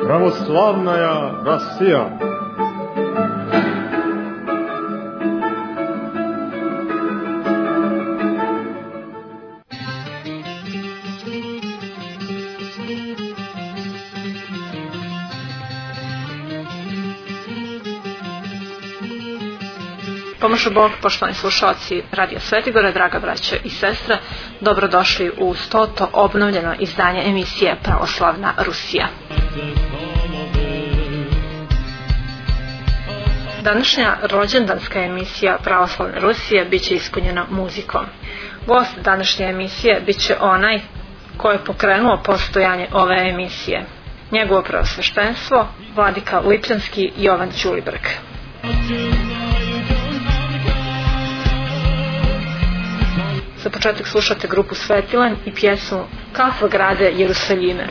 Православная Россия. Pomože Bog, poštovani slušalci Radija Svetigora, draga braća i sestre, dobrodošli u 100. obnovljeno izdanje emisije Pravoslavna Rusija. Današnja rođendanska emisija Pravoslavne Rusije biće ispunjena muzikom. Gost današnje emisije biće onaj koji je pokrenuo postojanje ove emisije. Njegovo preosveštenstvo, vladika Lipljanski Jovan Ćulibrk. Za početak slušate grupu Svetilan i pjesmu Kako grade Jerusalime.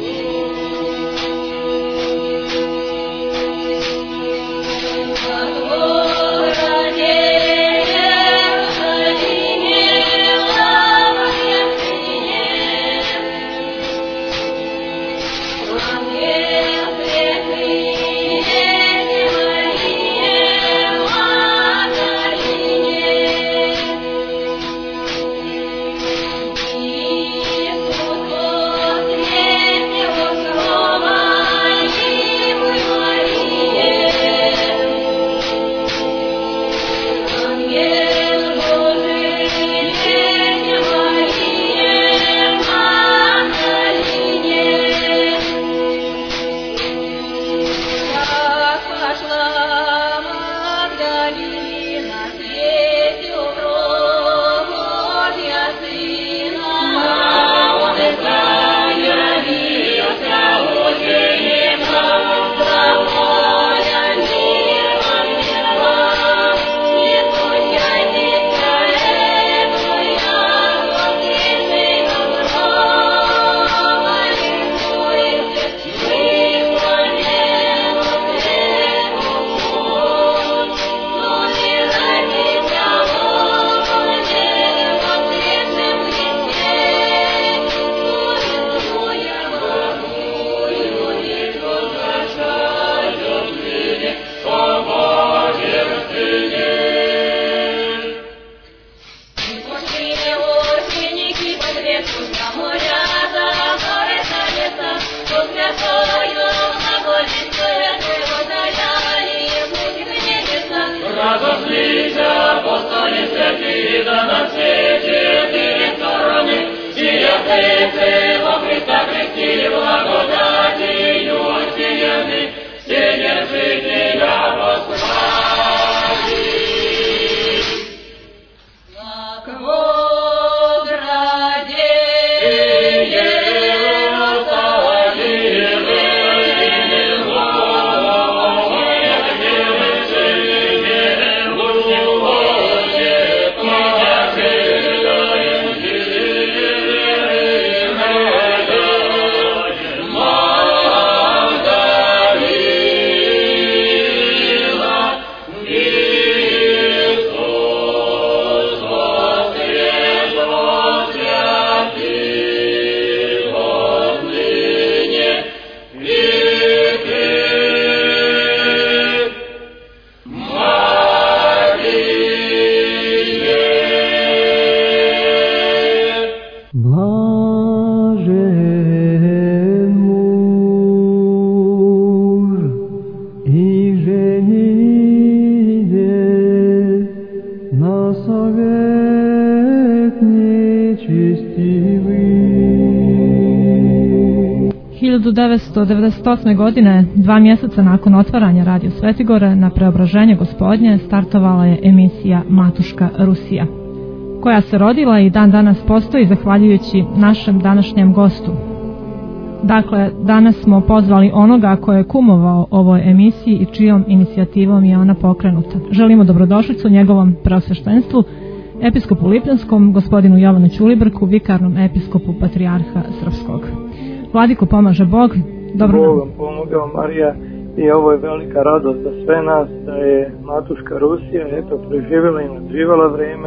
U 1998. godine, 2 mjeseca nakon otvaranja Radio Svetigora, na Preobraženje Gospodnje startovala je emisija Matuška Rusija, koja se rodila i dan danas postoji zahvaljujući našem današnjem gostu. Dakle, danas smo pozvali onoga ko je kumovao ovoj emisiji i čijom inicijativom je ona pokrenuta. Želimo dobrodošlicu njegovom preosveštenstvu, episkopu Lipljanskom, gospodinu Jovanu Ćulibrku, vikarnom episkopu Patrijarha Srpskog. Vladiko, pomaže Bog. Dobro nam. Bogom pomogao Marija i ovo je velika radost za sve nas da je Matuška Rusija preživjela i nadživjela vrijeme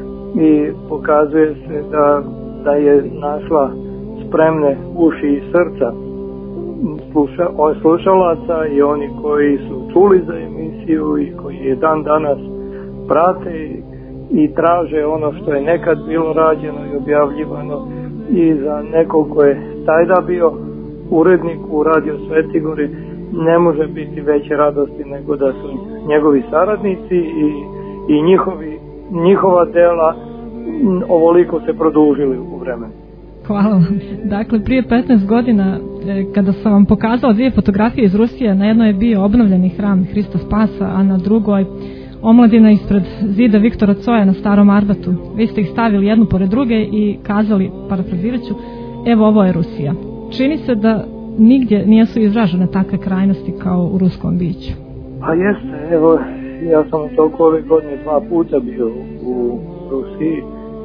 i pokazuje se da je našla spremne uši i srca slušalaca i oni koji su čuli za emisiju i koji je dan danas prate i traže ono što je nekad bilo rađeno i objavljivano, i za nekog ko je tajda bio urednik u Radio Svetigori ne može biti veće radosti nego da su njegovi saradnici i njihova dela ovoliko se produžili u vremenu. Hvala vam. Dakle, prije 15 godina, kada sam vam pokazala 2 fotografije iz Rusije, na jednoj je bio obnovljeni hram Hrista Spasa, a na drugoj omladina ispred zida Viktora Coja na Starom Arbatu. Vi ste ih stavili jednu pored druge i kazali, parafrazirat ću, evo ovo je Rusija. Čini se da nigdje nisu izražene takve krajnosti kao u ruskom biću. Pa jeste, evo, ja sam toliko ove godine 2 puta bio u Rusiji.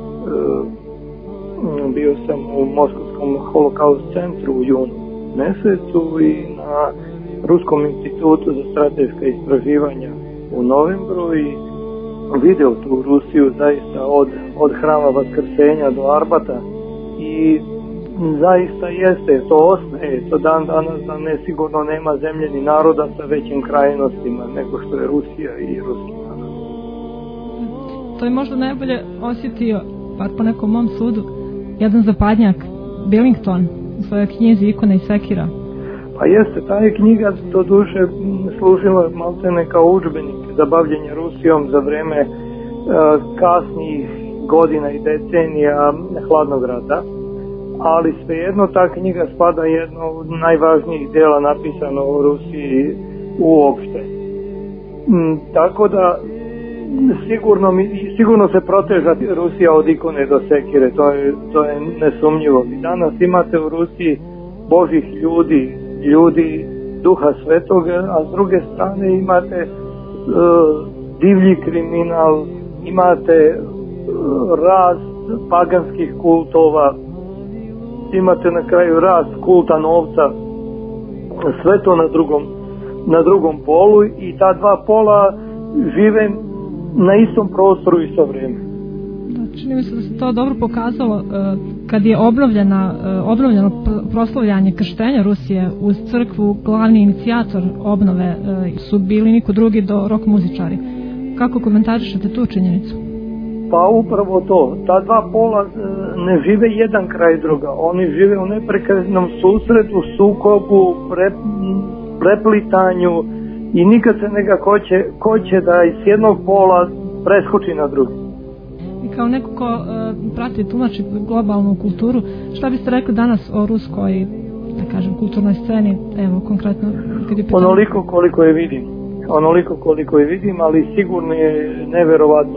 Bio sam u Moskovskom holokaust centru u junu mjesecu i na Ruskom institutu za strateška istraživanja u novembru i video tu Rusiju zaista od hrama Vaskrsenja do Arbata i zaista jeste, to ostaje, to dan danas da nesigurno nema zemlje ni naroda sa većim krajnostima nego što je Rusija i ruski narod. To je možda najbolje osjetio, bar po nekom mom sudu, jedan zapadnjak, Billington, u svojoj knjizi Ikona i sekira. Pa jeste, ta je knjiga do duše služila maltene kao udžbenik za bavljenje Rusijom za vreme kasnijih godina i decenija hladnog rata, ali svejedno ta knjiga spada jedno od najvažnijih dela napisano o Rusiji uopšte. Tako da sigurno se proteža Rusija od ikone do sekire, to je nesumnjivo. I danas imate u Rusiji božih ljudi duha svetoga, a s druge strane imate divlji kriminal, imate rast paganskih kultova, imate na kraju rast kulta novca, sve to na drugom polu i ta 2 pola žive na istom prostoru i isto vrijeme. Čini mi se da se to dobro pokazalo kad je obnovljeno proslavljanje krštenja Rusije uz crkvu. Glavni inicijator obnove su bili niko drugi do rock muzičari. Kako komentarišete tu činjenicu? Pa upravo to, ta 2 pola ne žive jedan kraj druga, oni žive u neprekidnom susretu, sukobu, preplitanju i nikad se neka ko će da iz jednog pola preskoči na drugi. I kao neko ko prati i tumači globalnu kulturu, šta biste rekli danas o ruskoj, da kažem, kulturnoj sceni, evo konkretno kad je pitanje? Onoliko koliko je vidim, ali sigurno je neverovatno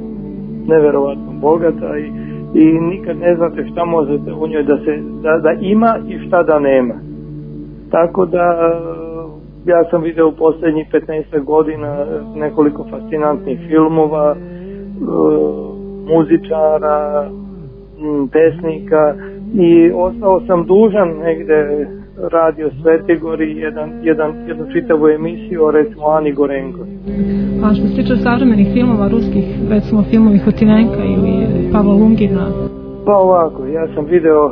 bogata i nikad ne znate šta možete u njoj da ima i šta da nema. Tako da ja sam vidio u posljednjih 15 godina nekoliko fascinantnih filmova, muzičara, pesnika i ostao sam dužan negde Radio Svetigori jednu čitavu emisiju o recimo Ani Gorenko. A što se tiče savremenih filmova ruskih, recimo filmovi Hotinenka ili Pavla Lungina? Pa ovako, ja sam video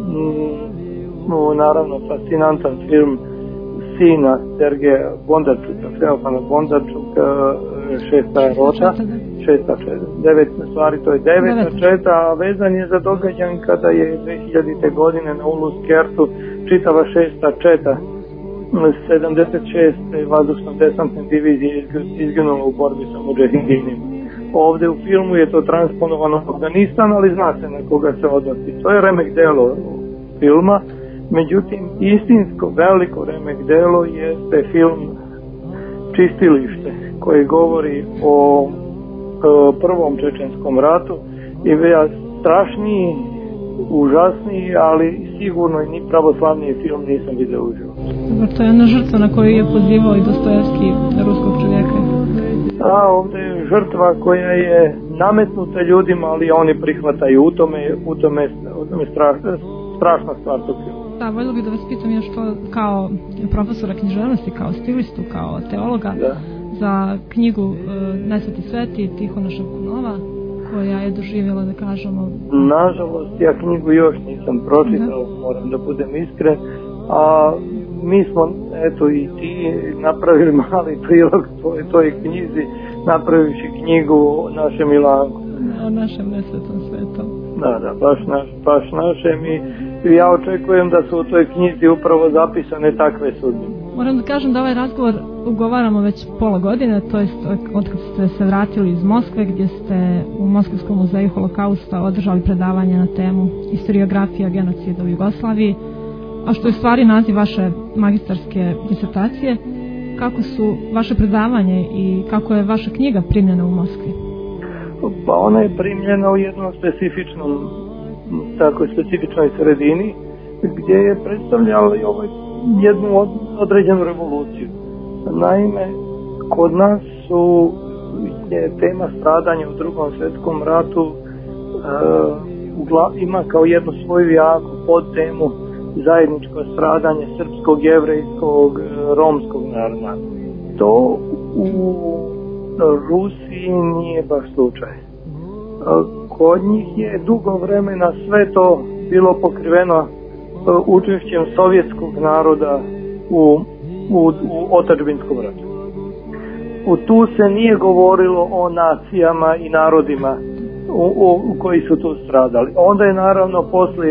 naravno fascinantan film sina Sergeja Bondarčuka, Feofana Bondarčuka, Šesta rota, to je 9. četa, a vezan je za događaj kada je 2000. godine na Ulus Kertu čitava 6. četa 76. vazdušno-desantne divizije izginula u borbi sa mudžahidinima. Ovdje u filmu je to transponovano u Afganistan, ali zna se na koga se odnosi. To je remek delo filma. Međutim, istinsko veliko remek delo jeste film Čistilište, koji govori o prvom čečenskom ratu i veja strašniji, užasniji, ali sigurno i ni pravoslavniji film nisam vidio uživo. To je ona žrtva na koju je pozivao i Dostojevski ruskog čovjeka. Ovdje je žrtva koja je nametnuta ljudima, ali oni prihvataju u tome strašna stvar tog filma. Da, voljela bih da vas pitam još to kao profesora književnosti, kao stilistu, kao teologa, za knjigu Nesveti sveti Tihona Ševkunova, koja je doživjela, da kažemo... Nažalost, ja knjigu još nisam pročitao, moram da budem iskren, a mi smo, eto i ti, napravili mali prilog toj knjizi, napravivši knjigu o našem Milanku. O našem nesvetom svetom. Da, baš našem i ja očekujem da su u toj knjizi upravo zapisane takve sudbine. Moram da kažem da ovaj razgovor ugovaramo već pola godine, to jest od kad ste se vratili iz Moskve, gdje ste u Moskvskom muzeju holokausta održali predavanje na temu historiografija genocida u Jugoslaviji, a što je stvari naziv vaše magistarske disertacije. Kako su vaše predavanje i kako je vaša knjiga primljena u Moskvi? Pa ona je primljena u jednom specifičnoj sredini, gdje je predstavljala i jednu određenu revoluciju. Naime, kod nas je tema stradanja u Drugom svjetskom ratu ima kao jednu svoju jaku podtemu zajedničko stradanje srpskog, jevrejskog, romskog naroda. To u Rusiji nije baš slučaj. Kod njih je dugo vremena sve to bilo pokriveno učešćem sovjetskog naroda u otadžbinskom ratu. Tu se nije govorilo o nacijama i narodima koji su tu stradali. Onda je naravno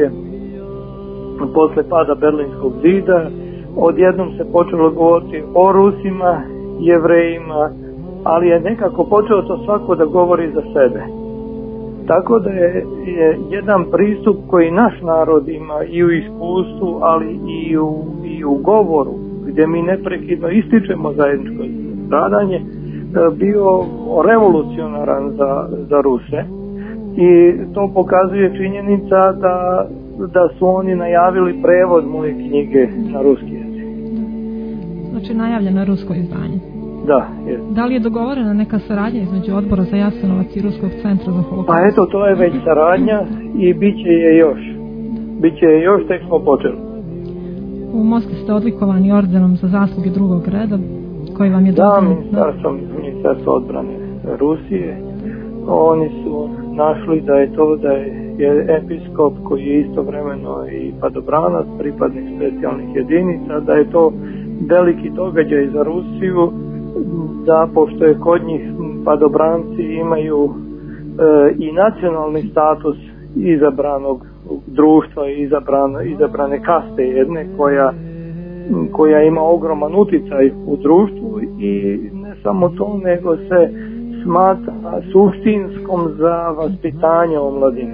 posle pada Berlinskog zida odjednom se počelo govoriti o Rusima, Jevrejima, ali je nekako počelo to svako da govori za sebe. Tako da je jedan pristup koji naš narod ima i u iskustvu, ali i u govoru, gdje mi neprekidno ističemo zajedničko stradanje, bio revolucionaran za Ruse. I to pokazuje činjenica da su oni najavili prevod moje knjige na ruski jezik. Znači najavljeno rusko izdanje. Da, je. Da li je dogovorena neka saradnja između Odbora za Jasenovac i Ruskog centra za holokaust? Pa eto, to je već saradnja i bit će je još. Biće je još, tek smo počeli. U Moskvi ste odlikovani ordenom za zasluge drugog reda, koji vam je dodijeljen. Da, Ministarstvo odbrane Rusije. Oni su našli da je episkop koji je istovremeno i padobranac, pripadnik specijalnih jedinica, da je to veliki događaj za Rusiju, da pošto je kod njih padobranci imaju i nacionalni status izabranog društva i izabrane kaste jedne koja ima ogroman uticaj u društvu i ne samo to, nego se smatra suštinskom za vaspitanje omladine.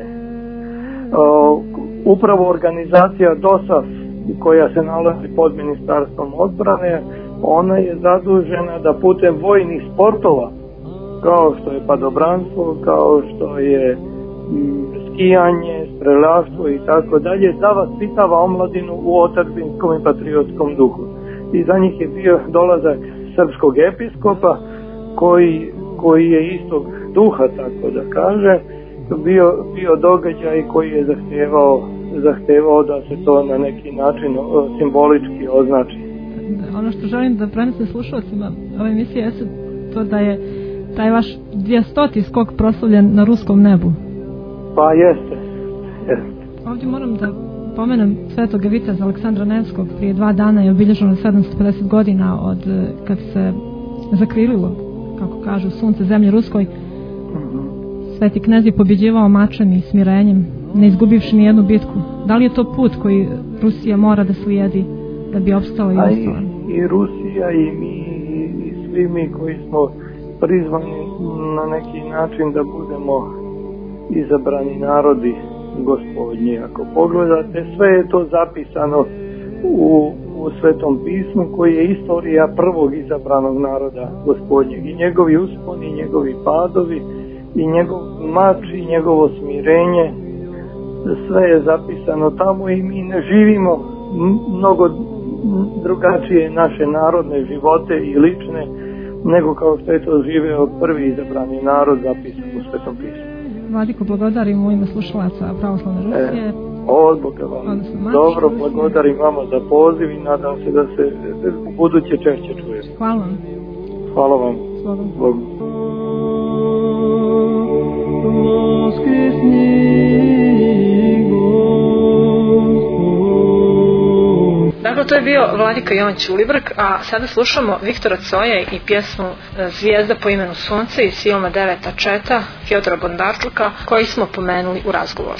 Upravo organizacija DOSAF koja se nalazi pod Ministarstvom odbrane, ona je zadužena da putem vojnih sportova, kao što je padobranstvo, kao što je skijanje, streljaštvo i tako dalje, da vaspitava omladinu u otadžbinskom i patriotskom duhu. I za njih je bio dolazak srpskog episkopa koji je istog duha, tako da kaže, bio događaj koji je zahtevao da se to na neki način simbolički označi. Ono što želim da prenesem slušalcima ove emisije je to da je taj vaš 200. skok proslavljen na ruskom nebu. Pa jeste. Ovdje moram da pomenem svetoga viteza Aleksandra Nevskog. Prije 2 dana je obilježeno 750 godina od kad se zakrililo, kako kažu, sunce zemlje ruskoj. Sveti knez je pobjeđivao mačem i smirenjem, ne izgubivši ni jednu bitku. Da li je to put koji Rusija mora da slijedi da bi opstala i ostala? I Rusija i mi i svi mi koji smo prizvani na neki način da budemo izabrani narodi Gospodnji. Ako pogledate, sve je to zapisano u Svetom pismu, koji je istorija prvog izabranog naroda Gospodnjeg, i njegovi usponi, i njegovi padovi, i njegov mač, i njegovo smirenje. Sve je zapisano tamo i mi ne živimo mnogo drugačije naše narodne živote i lične nego kao što je to živeo prvi izabrani narod zapisan u Svetom pismu. Vladiko, blagodarim u ime slušalaca Pravoslavne Rusije. Od Boga vam. Dobro, blagodarim vama za poziv i nadam se da se u buduće češće čuje. Hvala vam. Hvala vam. Bogom. Dobro, to je bio Vladika Jovan Ćulibrk, a sada slušamo Viktora Coja i pjesmu Zvijezda po imenu Sunce iz filma Deveta četa Fjodora Bondarčuka, koji smo pomenuli u razgovoru.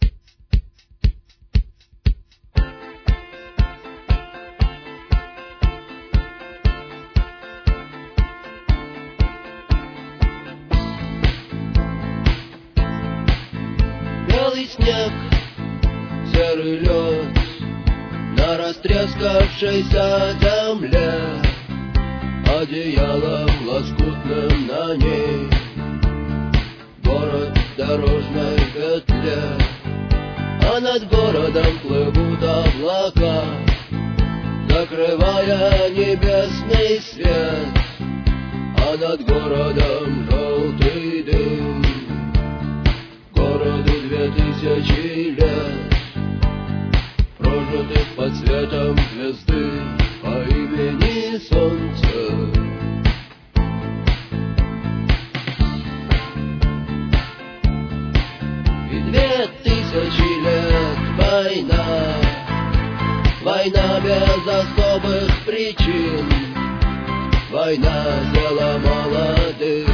Белый снег, серый лед на растрескавшейся земле, одеялом лоскутным на ней город в дорожной петле, а над городом плывут облака, закрывая небесный свет, а над городом желтый дым. Городу 2000 лет, прожитых под светом звезды по имени Солнце. И 2000 лет война, война без особых причин, война дела молодых,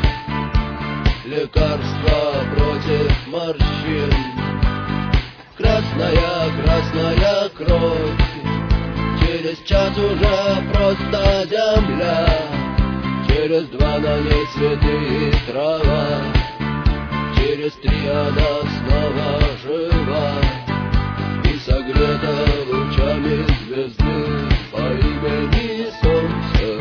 лекарства против морщин. Красная, красная кровь, через час уже просто земля, через 2 на ней цветы и трава, через 3 она снова жива и согрета лучами звезды по имени Солнце.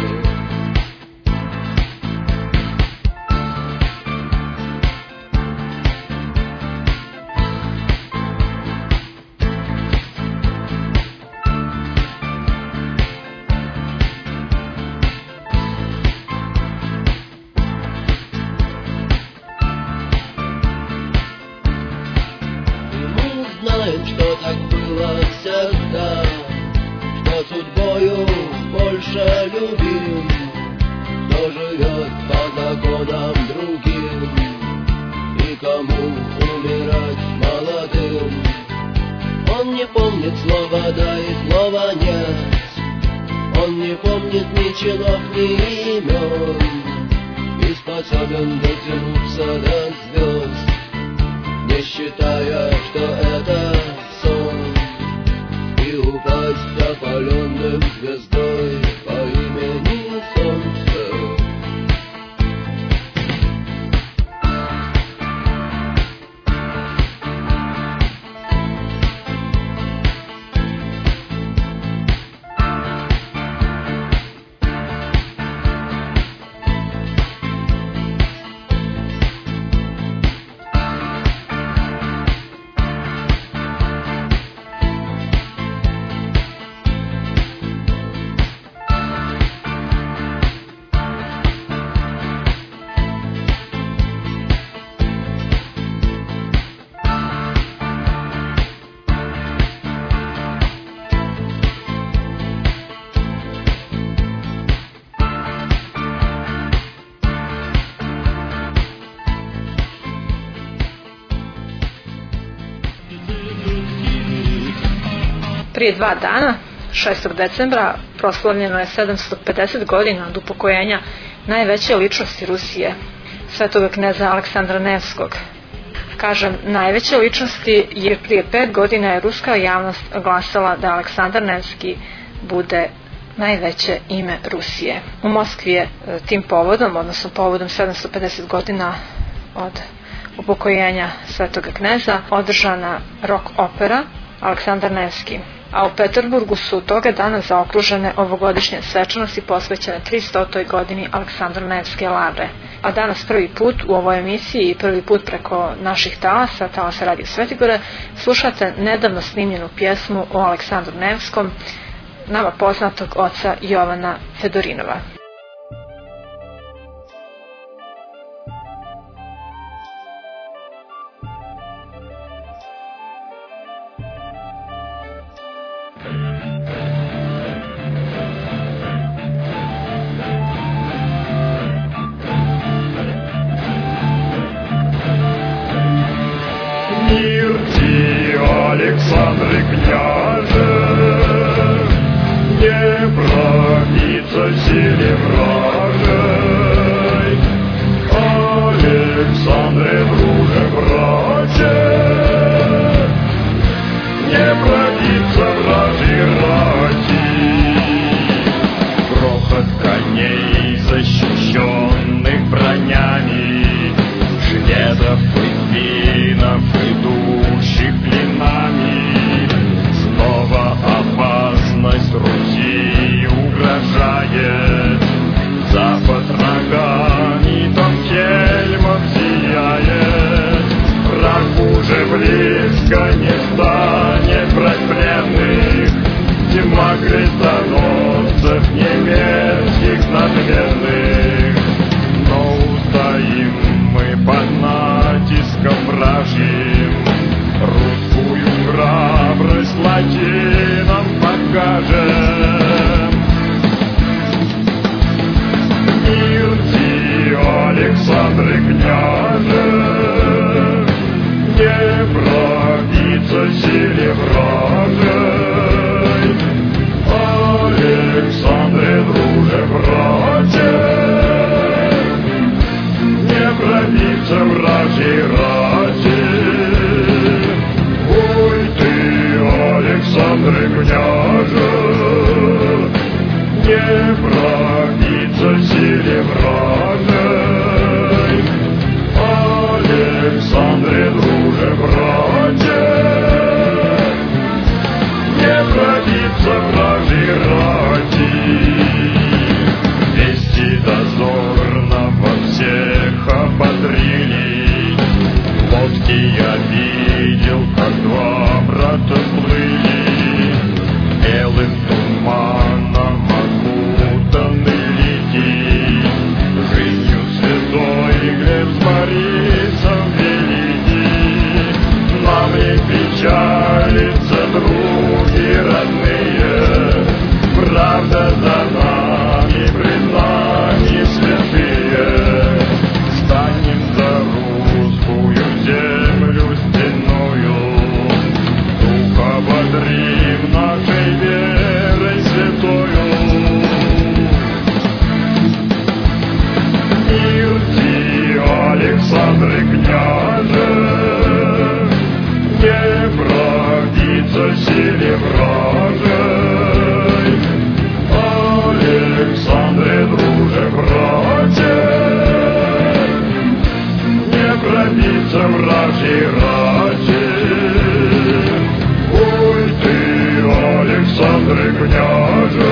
Что так было всегда, что судьбою больше любим, кто живет по законам другим, и кому умирать молодым. Он не помнит слова да и слова нет, он не помнит ни чинов, ни имен, и способен дотянуться до звезд, не считая, что это сон, и упасть опаленным звездой по имени Солнце. Prije 2 dana, 6. decembra, proslavljeno je 750 godina od upokojenja najveće ličnosti Rusije, svetoga kneza Aleksandra Nevskog. Kažem najveće ličnosti jer prije 5 godina je ruska javnost glasala da Aleksandar Nevski bude najveće ime Rusije. U Moskvi je tim povodom, odnosno povodom 750 godina od upokojenja svetoga kneza, održana rock opera Aleksandar Nevski. A u Peterburgu su toga dana zaokružene ovogodišnje svečanosti posvećene 300. godini Aleksandra Nevske lavre. A danas prvi put u ovoj emisiji i prvi put preko naših talasa Radio Svetigore, slušate nedavno snimljenu pjesmu o Aleksandru Nevskom, nama poznatog oca Jovana Fedorinova. Александре княже, силе вражей. Александре, друже, брате, не пробиться вражьей рати. Грохот коней, защищенных бронями, шведов и финнов, идущих клинами. Снова опасность Руси угрожает. Запад рогами, там Кельмов сияет. Враг уже близко, не станет брать пленных. Тьма крестоносцев немецких надменных. Но устоим мы под натиском вражьим. Русскую храбрость латинам покажем. Мирти, Александры, княже, не пробиться силе вражей. Александре, друже, брате, не пробиться вражьей рати. Ой ты, Александре, княже, не пробиться силе вражей. Александре, друже, брате, не пробиться вражьей рати. Вести дозорного всех ободрили. Лодки я видел, как два брата плыли. Белым туманом окутаны лики. Жизнью святой Глеб с Борисом великий. Нам не печалится, други родные. Правда за нами, пред нами святые. Станем за русскую землю стенную. Дух ободрим нашей верой святою. Мирти, Александры, княже, не пробиться силе вражей. Александре, друже, брате, не пробиться вражьей рати. Ой ты, Александре, княже,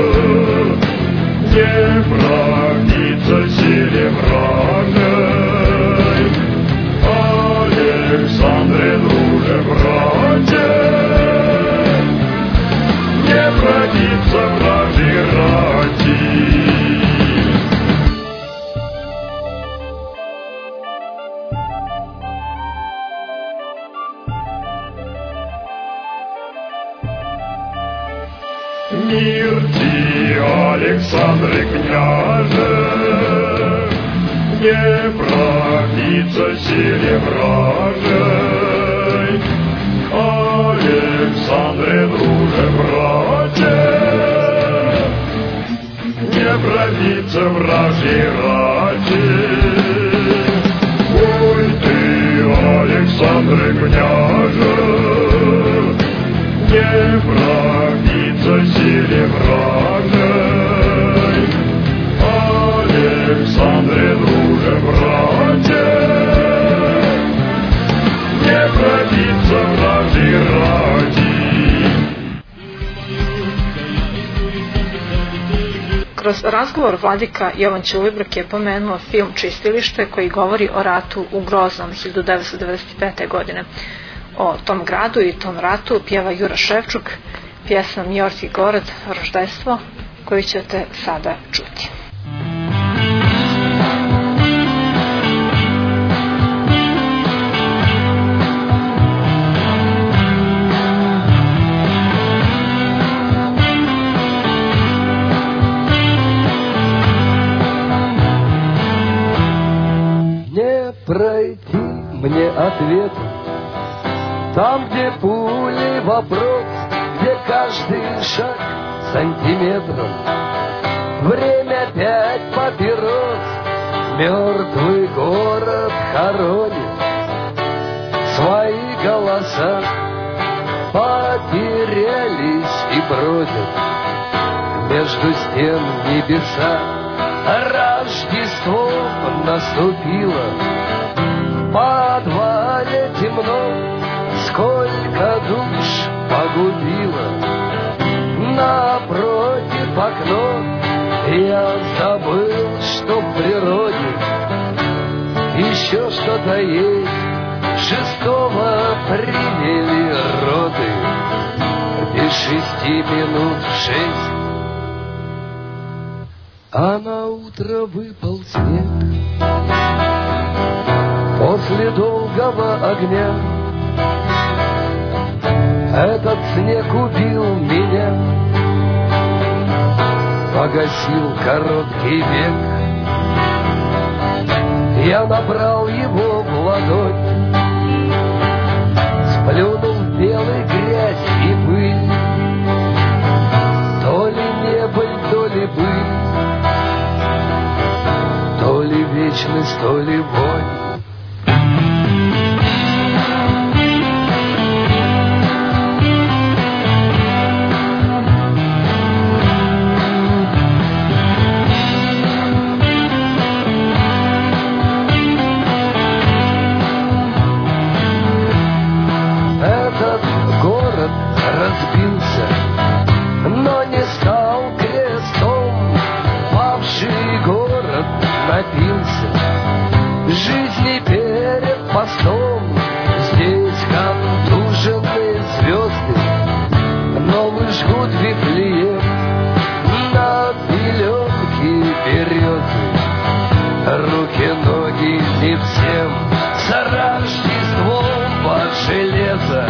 не пробиться силе вражей. Александре, друже, брате, не пробиться вражьей рати. Мирти, Александры, княже, не пробиться силе вражей. Александре, друже, брате, не пробиться вражьей рати. Ой ты, Александры, княже, не пробиться силе вражей. Александре, друже, брате, не пробиться вражьей рати. Kroz razgovor vladika Jovan Ćulibrk je pomenuo film Čistilište koji govori o ratu u Groznom 1995. godine. O tom gradu i tom ratu pjeva Jura Ševčuk, pjesma Njorski gorod, Roždejstvo, koju ćete sada čuti. Пройти мне ответ там, где пули вопрос, где каждый шаг сантиметром Время пять папирос, мертвый город хоронит. Свои голоса потерялись и бродят между стен небеса. Рождество наступило, в подвале темно, сколько душ погубило. Напротив окно я забыл, что в природе еще что-то есть. 6-го приняли роды, без 6 минут в 6. А на утро выпал снег после долгого огня. Этот снег убил меня, погасил короткий век. Я набрал его в ладонь, сплюнул в белый грязь и пыль. То ли небыль, то ли быль, то ли вечность, то ли вонь. Этот город разбился, но не стал крестом. Павший город напился жизни перед постом. Здесь контуженные звезды новый жгут Вифлеем, на пеленке березы руки, ноги не всем. За Рождеством под железо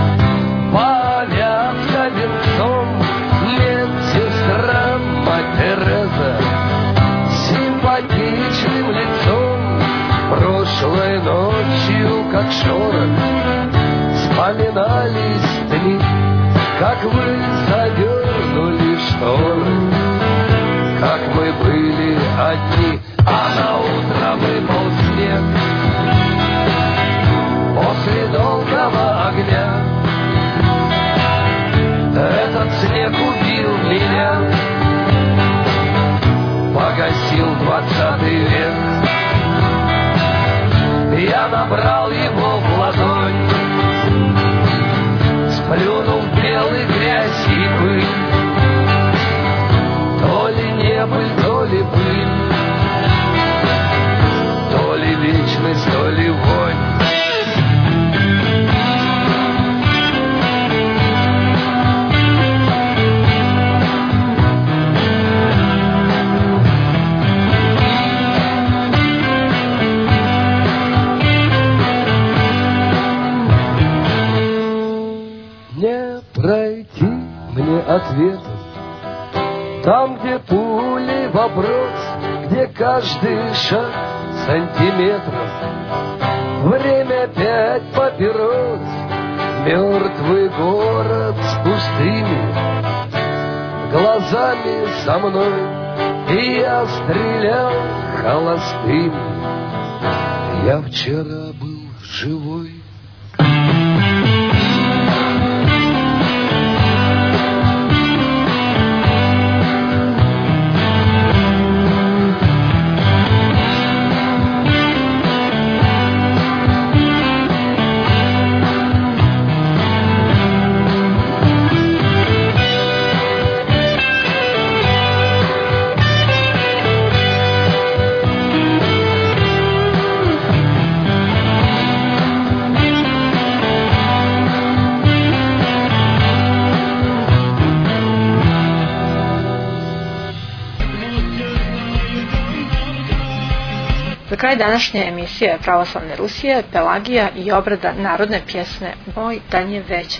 повязка венцом. Медсестра мать Тереза симпатичным лицом. Прошлой ночью, как шорох, вспоминались дни, как вы задернули шторы, как мы были одни. А на утро выпал снег после долгого огня. Этот снег убил меня, погасил 20-й век. Я набрал его в ладонь, сплюнул в белый грязь и пыль. То ли небыль, то ли пыль, то ли вечность, то ли вонь. Не пройти мне ответом там, где пули вопрос, где каждый шаг сантиметров. Время 5 папирос, мертвый город с пустыми глазами со мной. И я стрелял холостыми. Я вчера был живой. Za kraj današnje emisije Pravoslavne Rusije, Pelagija i obrada narodne pjesme Moj dan je večer.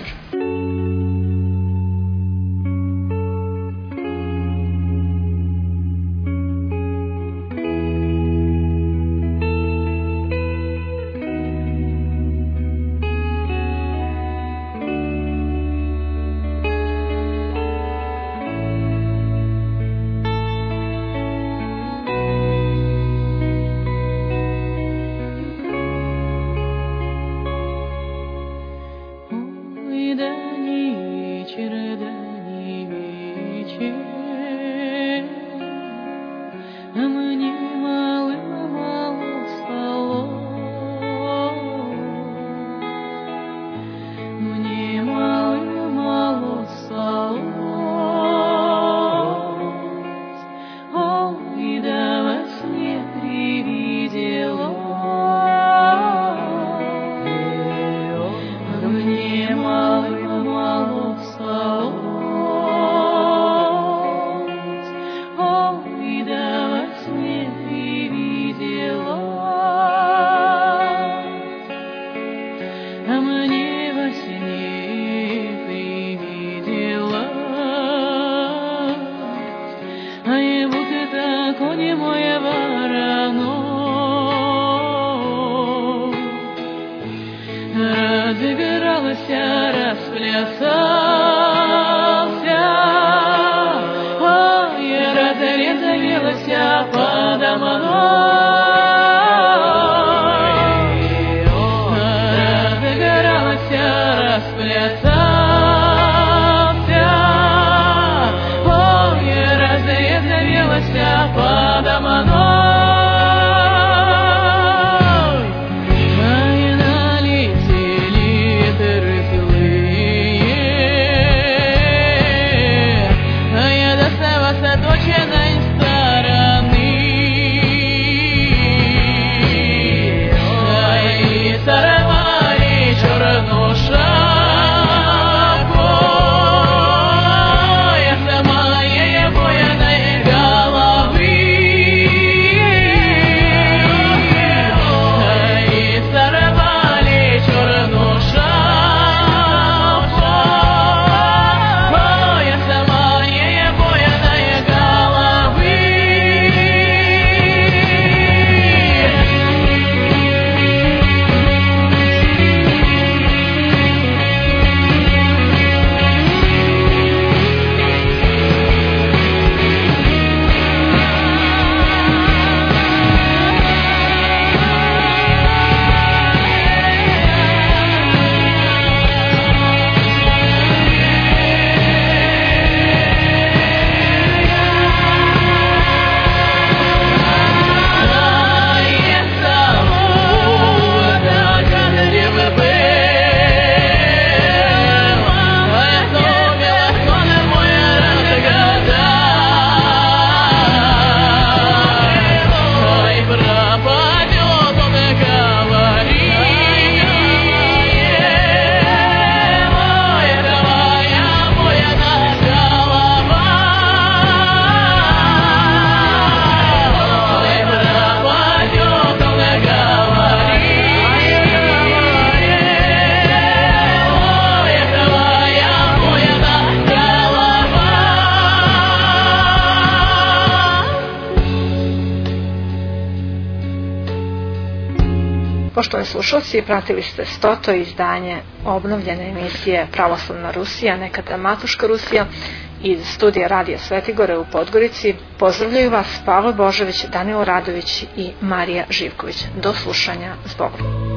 Poštovani slušalci, pratili ste 100. izdanje obnovljene emisije Pravoslavna Rusija, nekada Matuška Rusija, iz studija Radija Svetigore u Podgorici. Pozdravljaju vas Pavle Božović, Danilo Radović i Marija Živković. Do slušanja, zbogom.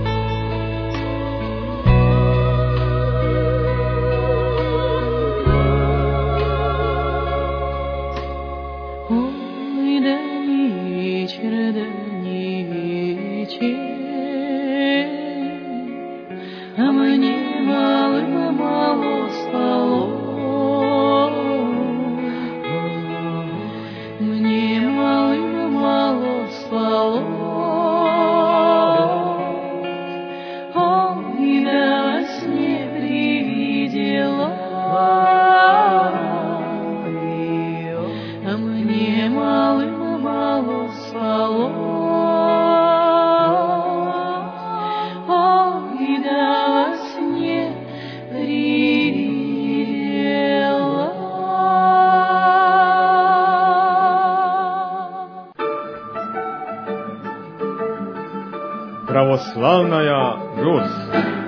Православная Русь.